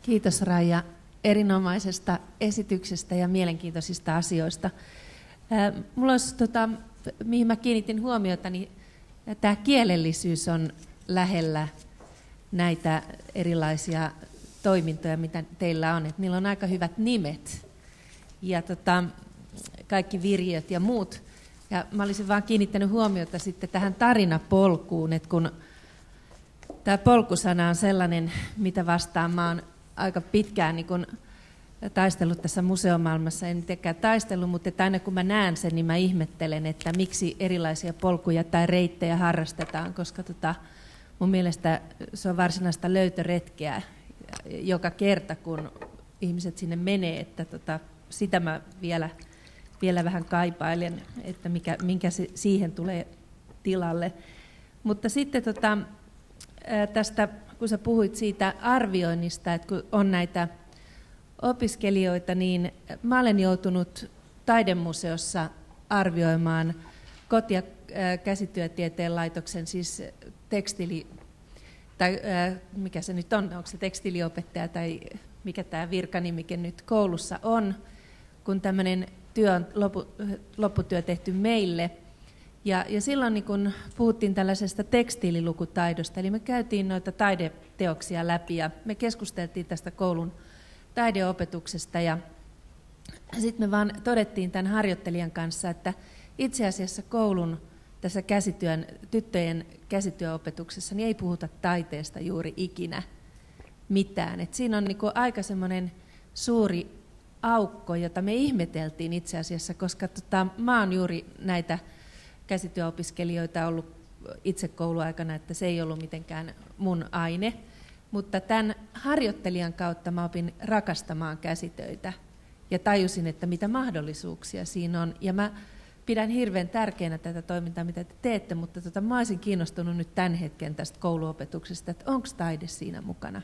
Kiitos Raija erinomaisesta esityksestä ja mielenkiintoisista asioista. Mulla olisi, mihin mä kiinnitin huomiota, niin tämä kielellisyys on lähellä näitä erilaisia toimintoja, mitä teillä on. Että niillä on aika hyvät nimet ja kaikki virjiöt ja muut. Ja mä olisin vaan kiinnittänyt huomiota sitten tähän tarinapolkuun, että kun tämä polkusana on sellainen, mitä vastaan mä oon aika pitkään niin kun taistellut tässä museomaailmassa, en mitenkään taistellut, mutta että aina kun mä näen sen, niin mä ihmettelen, että miksi erilaisia polkuja tai reittejä harrastetaan, koska mun mielestä se on varsinaista löytöretkeä joka kerta, kun ihmiset sinne menee, että sitä mä vielä vähän kaipailen, että minkä siihen tulee tilalle. Mutta sitten tästä, kun sä puhuit siitä arvioinnista, että kun on näitä opiskelijoita, niin mä olen joutunut taidemuseossa arvioimaan koti- ja käsityötieteen laitoksen, siis tai mikä se nyt on, onko se tekstiiliopettaja tai mikä tämä virkanimike nyt koulussa on, kun tämmöinen työ on lopputyö tehty meille. Ja silloin niin kun puhuttiin tällaisesta tekstiililukutaidosta, eli me käytiin noita taideteoksia läpi ja me keskusteltiin tästä koulun taideopetuksesta ja sitten me vaan todettiin tämän harjoittelijan kanssa, että itse asiassa koulun tässä tyttöjen käsityöopetuksessa niin ei puhuta taiteesta juuri ikinä mitään. Et siinä on niin kuin aika semmoinen suuri aukko, jota me ihmeteltiin itse asiassa, koska mä oon juuri näitä käsityöopiskelijoita ollut itse kouluaikana, että se ei ollut mitenkään mun aine. Mutta tämän harjoittelijan kautta mä opin rakastamaan käsitöitä ja tajusin, että mitä mahdollisuuksia siinä on. Ja mä pidän hirveän tärkeänä tätä toimintaa, mitä te teette, mutta mä olisin kiinnostunut nyt tämän hetken tästä kouluopetuksesta, että onko taide siinä mukana?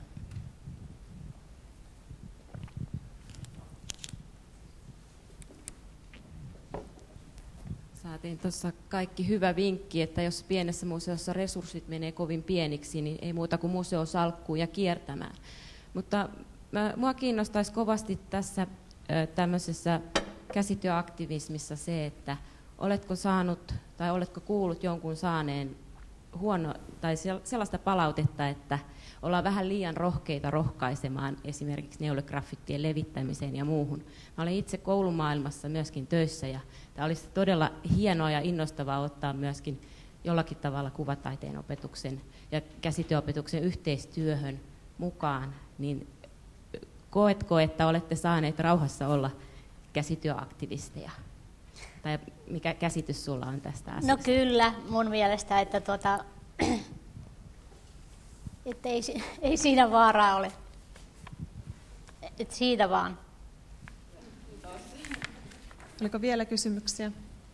Saatiin tuossa kaikki hyvä vinkki, että jos pienessä museossa resurssit menee kovin pieniksi, niin ei muuta kuin museosalkkuun ja kiertämään. Mutta mua kiinnostaisi kovasti tässä tämmöisessä käsityöaktivismissa se, että oletko saanut tai oletko kuullut jonkun saaneen tai sellaista palautetta, että ollaan vähän liian rohkeita rohkaisemaan esimerkiksi neulegrafittien levittämiseen ja muuhun. Mä olen itse koulumaailmassa myöskin töissä ja tämä olisi todella hienoa ja innostavaa ottaa myöskin jollakin tavalla kuvataiteen opetuksen ja käsityöopetuksen yhteistyöhön mukaan. Niin koetko, että olette saaneet rauhassa olla käsityöaktivisteja? Tai mikä käsitys sulla on tästä asiasta? No kyllä, mun mielestä, että ei siinä vaaraa ole. Et siitä vaan. Oliko vielä kysymyksiä?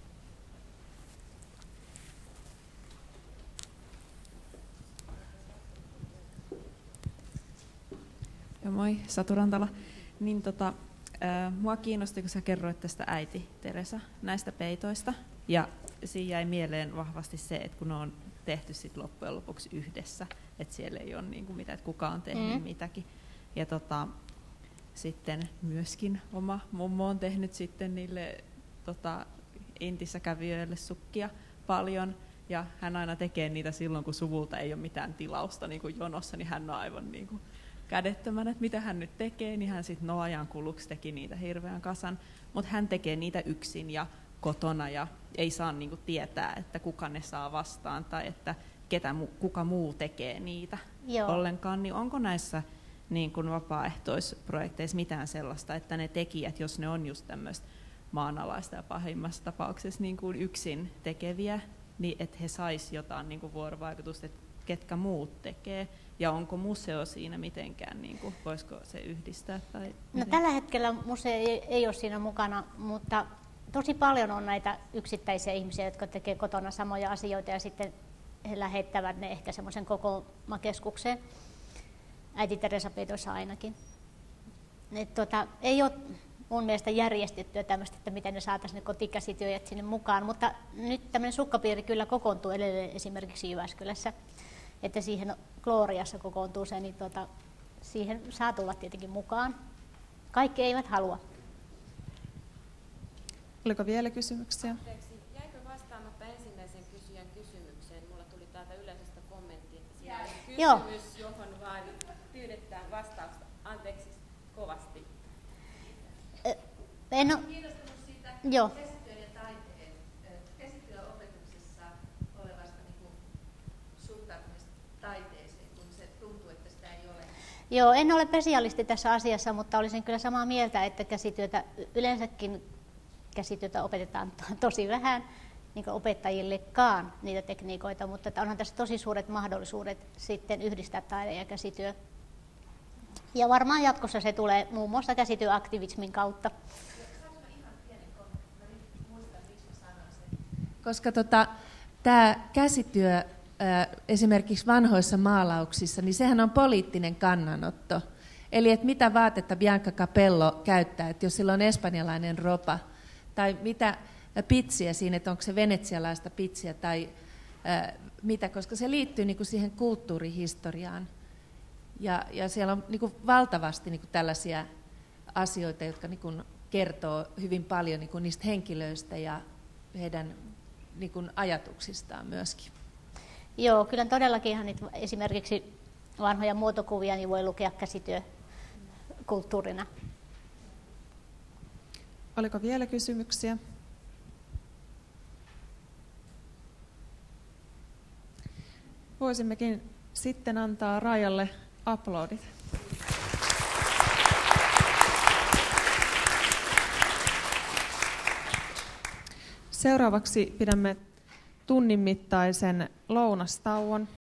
Ja moi, Satu Rantala. Niin mua kiinnosti, kun sä kerroit tästä äiti Teresa näistä peitoista. Ja siinä jäi mieleen vahvasti se, että kun ne on tehty sit loppujen lopuksi yhdessä, että siellä ei ole niinku mitään, että kuka on tehnyt mitäkin. Ja sitten myöskin oma mummo on tehnyt sitten niille Intissä kävijöille sukkia paljon. Ja hän aina tekee niitä silloin, kun suvulta ei ole mitään tilausta niin kuin jonossa, niin hän on aivan niin kuin kädettömänä, että mitä hän nyt tekee, niin hän sitten ajan kuluksi teki niitä hirveän kasan. Mutta hän tekee niitä yksin ja kotona ja ei saa niin kuin tietää, että kuka ne saa vastaan tai että kuka muu tekee niitä ollenkaan. Niin onko näissä niin kuin vapaaehtoisprojekteissa mitään sellaista, että ne tekijät, jos ne on just tämmöistä maanalaista ja pahimmassa tapauksessa niin kuin yksin tekeviä, niin että he sais jotain niin kuin vuorovaikutusta, että ketkä muut tekee, ja onko museo siinä mitenkään, niin kuin, voisiko se yhdistää? Tai no, tällä hetkellä museo ei ole siinä mukana, mutta tosi paljon on näitä yksittäisiä ihmisiä, jotka tekee kotona samoja asioita, ja sitten he lähettävät ne ehkä semmoisen kokoomakeskukseen, äiti Teresa peitoissa ainakin. Ei ole mun mielestä järjestettyä tämmöistä, että miten ne saataisiin ne kotikäsityöjät sinne mukaan, mutta nyt tämmöinen sukkapiiri kyllä kokoontuu edelleen esimerkiksi Jyväskylässä, että siihen Gloriassa kokoontuu se, niin siihen saa tulla tietenkin mukaan. Kaikki eivät halua. Oliko vielä kysymyksiä? Anteeksi, jäikö vastaamatta ensimmäisen kysyjän kysymykseen? Mulla tuli täältä yleisöstä kommentti, että siinä on kysymys, johon vaan pyydetään vastausta. Anteeksi kovasti. En ole kiinnostunut siitä käsityön ja taiteen, käsityöopetuksessa olevasta suhtautumista taiteeseen, kun se tuntuu, että sitä ei ole. Joo, en ole spesialisti tässä asiassa, mutta olisin kyllä samaa mieltä, että yleensäkin käsityötä opetetaan tosi vähän, niin kuin opettajillekaan niitä tekniikoita, mutta onhan tässä tosi suuret mahdollisuudet sitten yhdistää taide ja käsityö. Ja varmaan jatkossa se tulee muun muassa käsityöaktivismin kautta. Koska tämä käsityö esimerkiksi vanhoissa maalauksissa, niin sehän on poliittinen kannanotto. Eli että mitä vaatetta Bianca Capello käyttää, että jos sillä on espanjalainen ropa, tai mitä pitsiä siinä, että onko se venetsialaista pitsiä tai mitä, koska se liittyy niin kuin siihen kulttuurihistoriaan. Ja siellä on niin kuin valtavasti niin kuin tällaisia asioita, jotka niin kuin kertoo hyvin paljon niin kuin niistä henkilöistä ja heidän niin kuin ajatuksistaan myöskin. Joo, kyllä todellakin ihan esimerkiksi vanhoja muotokuvia niin voi lukea käsityökulttuurina. Oliko vielä kysymyksiä? Voisimmekin sitten antaa Raijalle aplodit. Seuraavaksi pidämme tunnin mittaisen lounastauon.